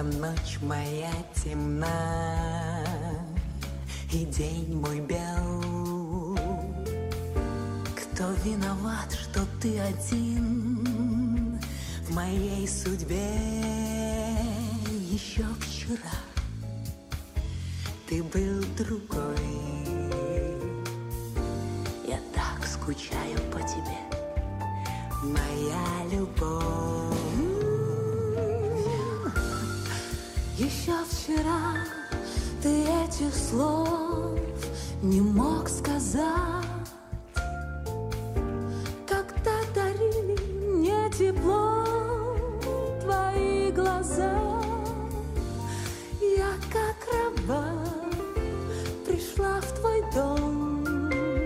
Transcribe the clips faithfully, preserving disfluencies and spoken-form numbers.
Снова ночь моя темна, и день мой бел. Кто виноват, что ты один в моей судьбе? Еще вчера ты был другой. Я так скучаю по тебе, моя любовь. Еще вчера ты этих слов не мог сказать, когда дарили мне тепло твои глаза. Я как раба пришла в твой дом,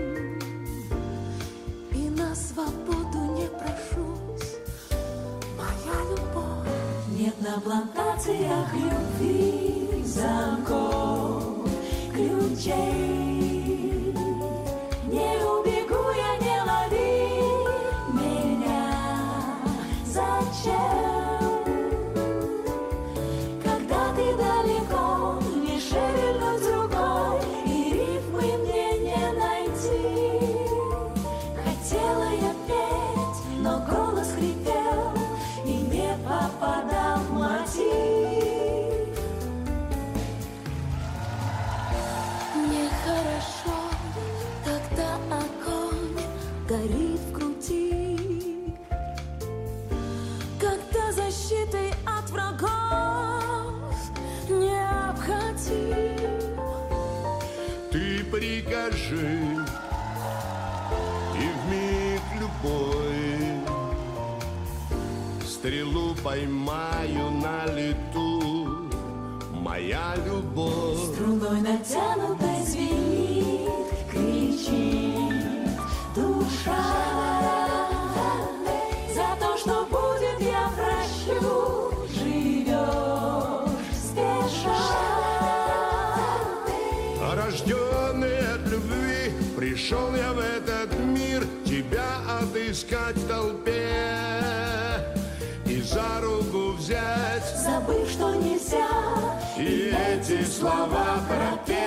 и на свободу не прошусь, моя любовь. Нет на плантациях любви замков, ключей. Не убегу я, не лови меня. Зачем? Когда ты далеко, не шевельнуть рукой, и рифмы мне не найти. Хотела я петь, но голос хрипел и не попадал в мотив. Нехорошо, когда огонь горит в груди, когда защитой от врагов не обходим. Ты прикажи, и вмиг любой стрелу поймаю на лету, моя любовь. Струной натянутой звенит, кричит душа. За то, что будет, я прощу. Живешь спеша. А рожденный от любви, пришел я в этот мир тебя отыскать в толпе и за руку взять, Забыв, что нельзя и эти слова пропеть.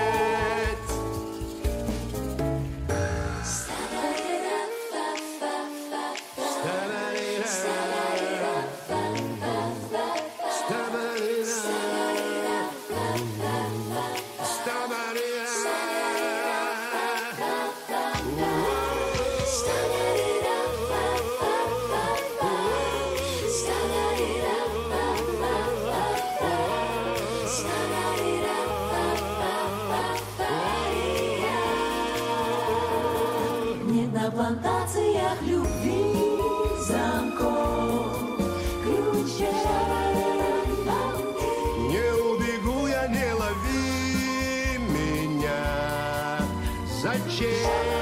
Нет на плантациях любви замков, ключей. Не убегу я, не лови меня. Зачем?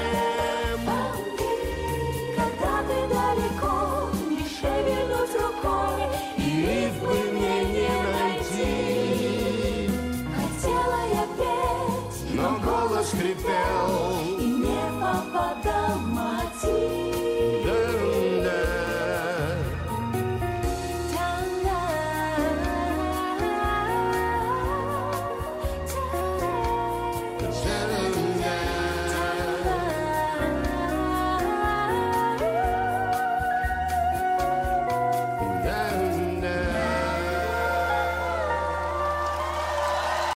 Когда ты далеко, не шевельнуть рукой, и рифмы мне не найти. Хотела я петь, Но голос хрипел и не попадал